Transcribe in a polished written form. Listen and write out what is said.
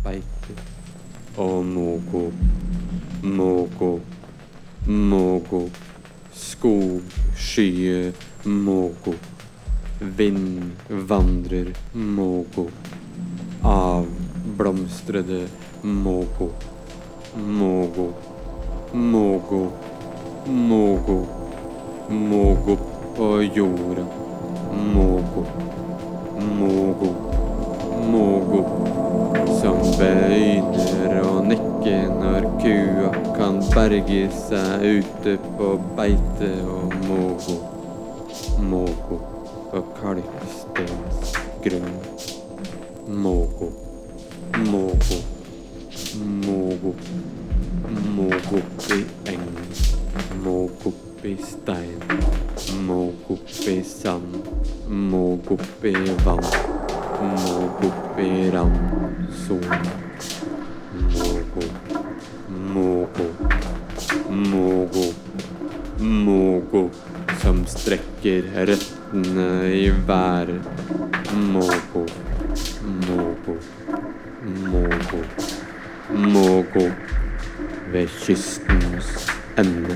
beite. Og Mogo, Mogo, Mogo. Skog, skye, Mogo. Vind vandrer, Mogo. Avblomstrede, Mogo. Mogo, Mogo, Mogo. Mogo på jorda, Mogo. Mogo, Mogo. Som bøyner og nikker når kua kan berge seg ute på beite. Og Mogo, Mogo på kalkstens grunn. Mogo, Mogo, Mogo. Mogo i eng, Mogo i stein, Mogo i sand, Mogo i vann, Mogo i randsone. Mogo, Mogo, Mogo, Mogo som strekker røttene i været. Mogo, Mogo, Mogo, Mogo ved kystens ende.